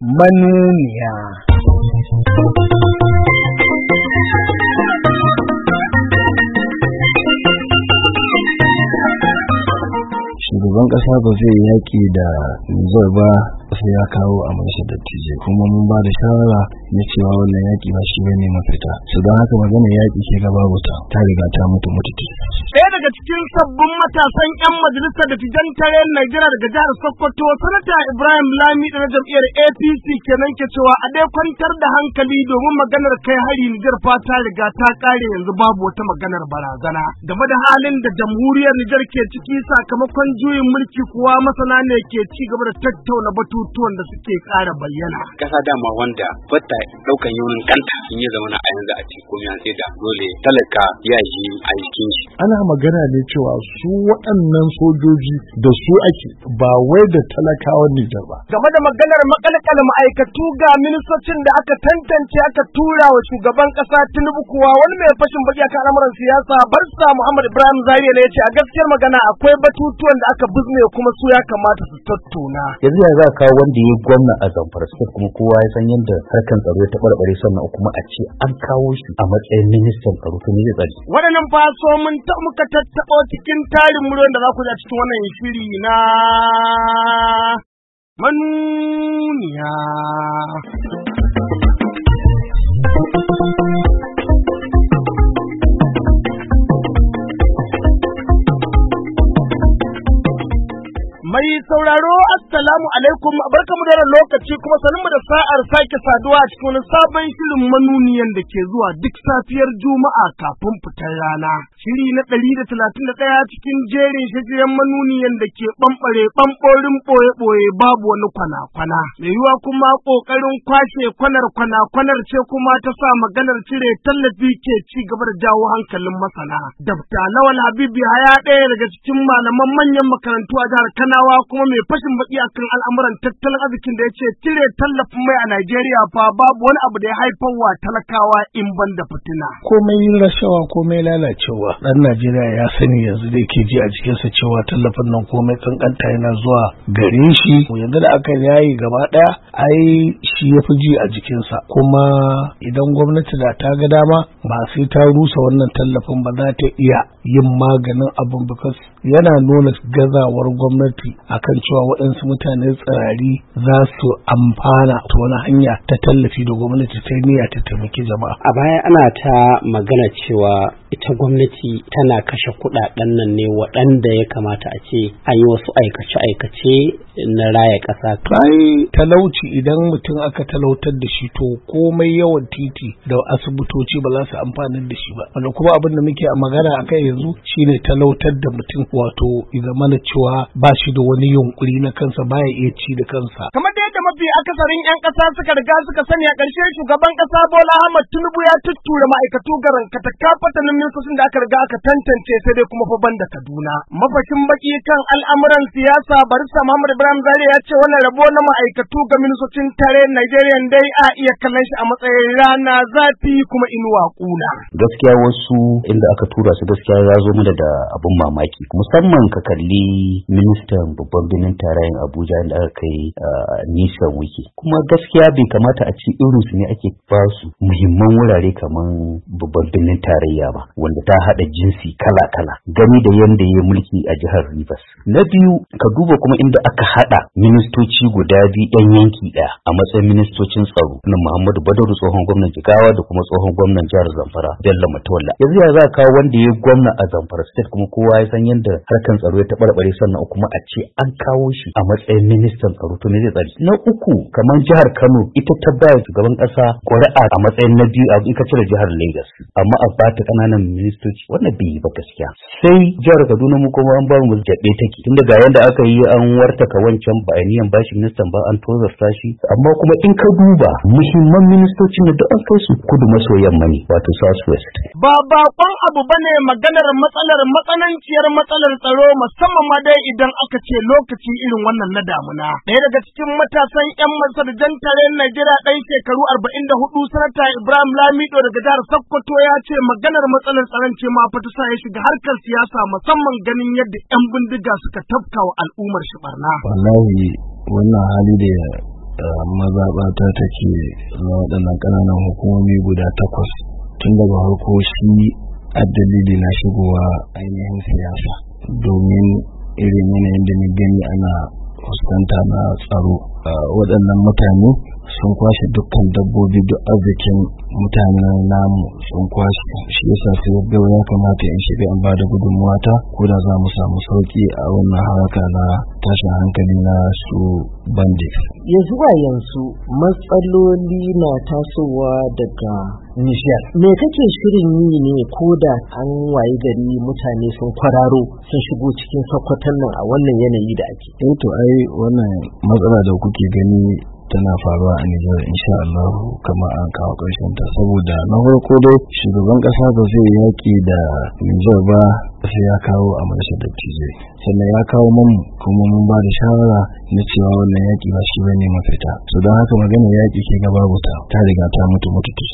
manuniya. Shugaban ƙasa ba zai yaƙi da Nijar ba sai ya kawo a mashi dattijai, kuma mun ba da shawara na cewa wannan yaƙi ba shi bane mafita. Su don haka magana yaƙi ke ga babu ta riga ta mutu. Ɗaya daga cikin sabbin matasan 'yan majalisar dattijan tarayyar Najeriya daga jihar Sokoto, Sanata Ibrahim Lami na jam'iyyar APC kenan ke cewa a dai kwantar da hankali domin maganar kai hari Nijar fa ta riga ta kare, yanzu babu wata maganar barazana. Game da halin da jamhuriyar Nijar ke ciki sakamakon juyin mulki kuwa masana ne ke ci gaba da tattauna batutuwan da suke ƙara bayyana. Kasa dama wanda bata ɗaukan yaunin kanta in ya zama a yanzu a cikin komai an sai da dole talaka ya yi a jikin shi. Ana magana ne cewa su waɗannan sojoji da su ake, ba wai da talakawan Nijar ba. Game da maganar makalkal ma'aikatu ga ministocin da aka tantance aka tura wa shugaban ƙasa Tinubu kuwa wani mai fashin baki akan al'amuran siyasa Barsa Muhammad Ibrahim Zariya ne ya ce a gaskiyar magana akwai batutuwan da aka bizne kuma su ya kamata su tattauna. Yanzu ya za kawo wanda ya gwamna a Zamfara State kuma kowa ya san yadda harkan tsaro ya taɓarɓare, sannan kuma a ce an kawo shi a matsayin ministan tsaro to ne zai tsari. Waɗannan faso mun muka tattaɓo cikin tarin muryoyin da za ku ji cikin wannan shiri na manuniya. Mai sauraro assalamu alaikum, barkamu da lokaci kuma sanin da sa'ar sake saduwa a cikin sabon shirin manuniyan da ke zuwa duk safiyar Juma'a kafin fitar rana. Shiri na 131 cikin jerin shirin manuniyan da ke ɓamɓorin ɓoye-ɓoye babu wani kwana-kwana. Mai yiwuwa kuma ƙoƙarin kwashe kwanar ce kuma ta sa maganar cire tallafi ke ci gaba da jawo hankalin masana. Dabta Lawal Habibu Haya ɗaya daga cikin malaman manyan makarantu a jihar Kano kuma mai fashin baki akan al'amuran tattalin arzikin da ya ce cire tallafin mai a Najeriya fa babu wani abu da ya haifar wa talakawa in ban da fitina. Komai rashawa, komai lalacewa, ɗan Najeriya ya sani yanzu da yake ji a jikinsa cewa tallafin nan komai kankanta yana zuwa gare shi. Yanzu da aka yayi gaba ɗaya ai shi ya fi ji a jikinsa, kuma idan gwamnati da ta ga dama ba sai ta rusa wannan tallafin ba za ta iya yin maganin abin, because yana nuna gazawar gwamnati akan cewa waɗansu mutane tsirari za su amfana ta wani hanya ta tallafi da gwamnati ta niyya ta taimaki jama'a. A baya ana ta magana cewa ita gwamnati tana kashe kuɗaɗen nan ne waɗanda ya kamata a ce an yi wasu aikace-aikace na raya ƙasa. Ai talauci, idan mutum aka talautar da shi to komai yawan titi da asibitoci ba za su amfana da shi ba. Wanda kuma abin da muke a magana akai yanzu shine talautar da mutum, wato idan mana cewa ba shi da wani yunkuri na kansa, baya iya ci da kansa. Kamar da yadda mafi akasarin 'yan ƙasa suka riga suka sani, a ƙarshe shugaban ƙasa Bola Ahmed Tinubu ya tuttura ma'aikatu garan katakafatanin ministocin da aka riga aka tantance, sai dai kuma fa banda Kaduna. Mafashin baki kan al'amuran siyasa Barista Muhammad Ibrahim Zariya ya ce wannan rabo na ma'aikatu ga ministocin tarayyar Najeriya dai a iya kallon shi a matsayin rana zafi kuma inuwa kuna. Gaskiya wasu inda aka tura su gaskiya ya zo mana da abun mamaki, musamman ka kalli ministan babban birnin tarayyar Abuja da aka kai nisan wiki, kuma gaskiya bai kamata a ci irin su ne ake ba su muhimman wurare kamar babban birnin tarayya ba, wanda ta hada jinsi kala-kala gani da yanda ya mulki a jihar Rivers. Na biyu, ka duba kuma inda aka hada ministoci guda biyu ɗan yanki ɗaya a matsayin ministocin tsaro, na Muhammadu Badaru tsohon gwamnan Jigawa da kuma tsohon gwamnan jihar Zamfara Bello Matola. Yanzu ya za kawo wanda ya gwamna a Zamfara State kuma kowa ya san yanda harkan tsaro ya taɓarɓare, sannan kuma a ce an kawo shi a matsayin ministan tsaro to ne zai tsari. Na uku, kamar jihar Kano ita ta bayar shugaban ƙasa ƙuri'a a matsayin na biyu a ika cire jihar Lagos, amma a bata ƙananan ministoci, wannan bai yi ba gaskiya. Sai jihar Kaduna mu kuma an ba mu jaɓe take, tun daga yanda aka yi an wartaka wancan ba ainihin bashi ministan ba, an tozarta shi. Amma kuma in ka duba muhimman ministocin da an kai su kudu maso yamma ne, wato South West. Ba bakon abu bane maganar matsananciyar matsalar tsaro, musamman ma dai idan aka ce lokaci irin wannan na damuna. Ɗaya daga cikin matasan 'yan masarjan tarayyar Najeriya ɗan shekaru 44, Sanata Ibrahim Lamido daga jihar Sokoto ya ce maganar matsalar tsaron ce ma fa ta sa ya shiga harkar siyasa, musamman ganin yadda 'yan bindiga suka tafka wa al'ummar shi barna. Wallahi wannan hali da mazaɓata take na waɗannan ƙananan hukumomi guda 8 tun daga farko shi dalili na shigowa ainihin siyasa domin irin yanayin da ni gani ana fuskanta na tsaro. Waɗannan mutane sun kwashe dukkan dabbobi duk arzikin mutanen namu sun kwashe, shi yasa sai yadda ya kamata in shiga in bada gudunmuwa ta ko da za mu samu sauki a wannan haraka na tashin hankali na su bandits. Ya zuwa yanzu matsaloli na tasowa daga Nijar. Me kake shirin yi ne ko da an waye gari mutane sun kwararo sun shigo cikin Sokoton nan a wannan yanayi da ake? To ai wannan matsala da kuke gani tana faruwa a Nijar insha Allah kamar an kawo ƙarshen ta, saboda na farko dai shugaban ƙasa ba zai yaƙi da Nijar ba sai ya kawo a majalisar dattijai, sannan ya kawo mun kuma mun ba da shawara na cewa wannan yaƙi ba shi bane mafita. So don haka magana yaƙi ke ga babu ta riga ta mutu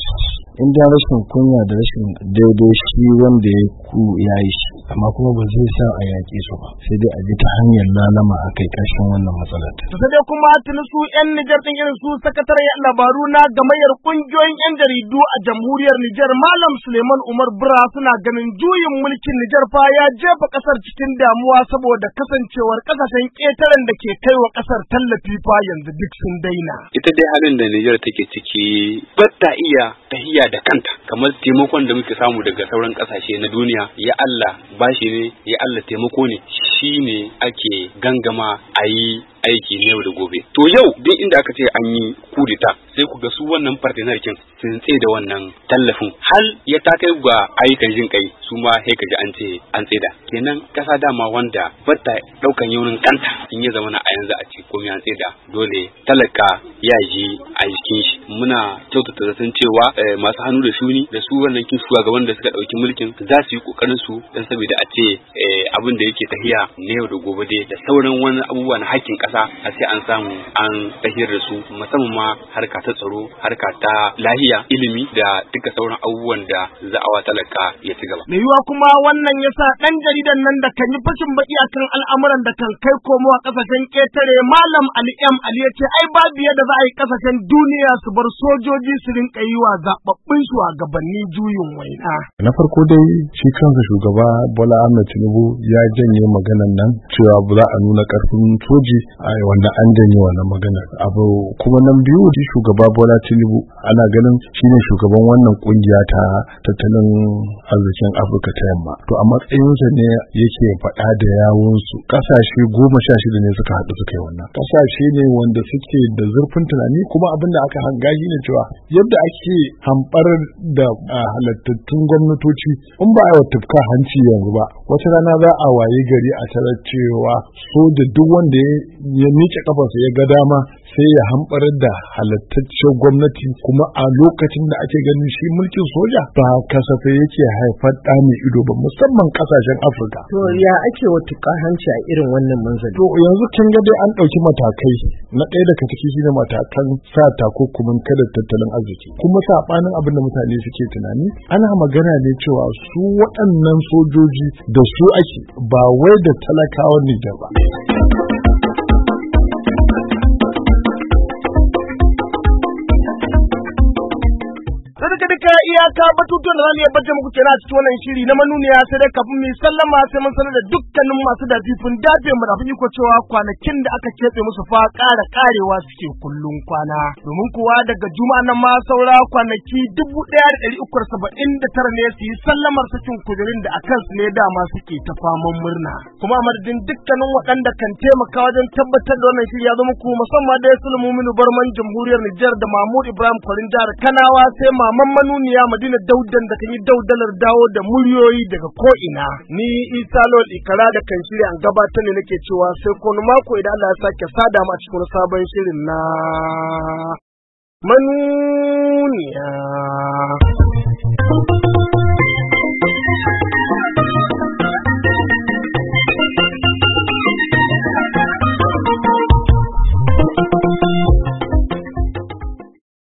in da rashin kunya da rashin daidai shi wanda ya ku yayi shi, amma kuma ba zai sa a yaƙe su ba, sai dai a ji ta hanyar lalama a kai ƙarshen wannan matsalar. Sai dai kuma tuni su 'yan Nijar ɗin irin su sakataren labaru na gamayyar ƙungiyoyin 'yan jaridu a jamhuriyar Nijar Malam Suleiman Umar Bura suna ganin juyin mulkin Nijar fa ya jefa ƙasar cikin damuwa saboda kasancewar ƙasashen ƙetaren da ke kai wa ƙasar tallafi fa yanzu duk sun daina. Ita dai halin da Nijar take ciki ba ta iya tahiya da kanta, kamar taimakon da muke samu daga sauran ƙasashe na duniya, ya Allah bashi ne, ya Allah taimako ne, shi ne ake gangama a yi aiki na yau da gobe. To yau duk inda aka ce an yi kudita sai ku ga su wannan partnerkin sun tsaye da wannan tallafin hal ya ta kai ga ayyukan jin kai su ma sai kaji an ce an tsaida. Kenan kasa dama wanda bata daukan yaunin kanta in ya zama na a yanzu a ce komai an tsaida, dole talaka ya ji a jikin shi. Muna kyautata zaton cewa masu hannu da shuni da su wannan kin shugaban da suka dauki mulkin za su yi kokarin su dan saboda a ce abin da yake tahiya na yau da gobe dai da sauran wani abubuwa na hakkin a sai an samu an tahiyar da su, musamman ma harka ta tsaro, harka ta lahiya, ilimi da duka sauran abubuwan da za'awa talaka ya ci gaba. Mai yiwuwa kuma wannan yasa ɗan jaridan nan da kan yi fashin baki akan al'amuran da kan kai komo a ƙasashen ƙetare Malam Ali M. Ali ya ce ai babu yadda za a yi ƙasashen duniya su bar sojoji su rinƙa yi wa zaɓaɓɓun shugabanni juyin waina. Na farko dai shi kansa shugaba Bola Ahmed Tinubu ya janye maganan nan cewa ba za a nuna ƙarfin soji wanda an janye wannan magana. Abu kuma nan biyu shi shugaba Bola Tinubu ana ganin shine shugaban wannan kungiya ta tattalin arzikin Afirka ta Yamma. To a matsayinsa ne yake faɗa da yawunsu. Ƙasashe 16 ne suka haɗu suka yi wannan. Ƙasashe ne wanda suke da zurfin tunani, kuma abin da aka hanga shi ne cewa yadda ake hamɓar da halattattun gwamnatoci in ba a yi tufka hanci yanzu ba, wata rana za a waye gari a tarar cewa soja duk wanda ya miƙe kafarsa ya ga dama sai ya hamɓarar da halattaccen gwamnati, kuma a lokacin da ake ganin shi mulkin soja ba kasafai yake haifar ɗa mai ido ba, musamman ƙasashen Afirka. To ya ake wata hanci a irin wannan manzali? To yanzu kin ga dai an ɗauki matakai, na ɗaya daga ciki shine matakan sa takunkumin kada tattalin arziki, kuma saɓanin abin da mutane suke tunani ana magana ne cewa su waɗannan sojoji da su ake, ba wai da talakawan Nijar ba. Iyaka batutuwan da zamu yabbace muku kenan a cikin wannan shiri na manuniya, sai dai kafin mu sallama sai mun sanar da dukkanin masu dafifin dafe mu da iko cewa kwanakin da aka keɓe musu fa karewa suke kullun kwana, domin kuwa daga juma'a nan ma saura kwanaki 1379 ne su yi sallamar sakin kujerun da akan su ne dama suke ta faman murna. Kuma a madadin dukkanin waɗanda kan taimaka wajen tabbatar da wannan shiri ya zo muku, musamman da Sulaiman Barman jamhuriyar Nijar da Mahmud Ibrahim Kwarin jihar Kanawa, sai maman manuniya Madina Daudan da kan yi daudalar dawo da muryoyi daga ko'ina. Ni Isa Lol Ikara da kan shirya an gabatar ne nake cewa sai kowane mako idan Allah ya sake sada mu a cikin sabon shirin na manuniya.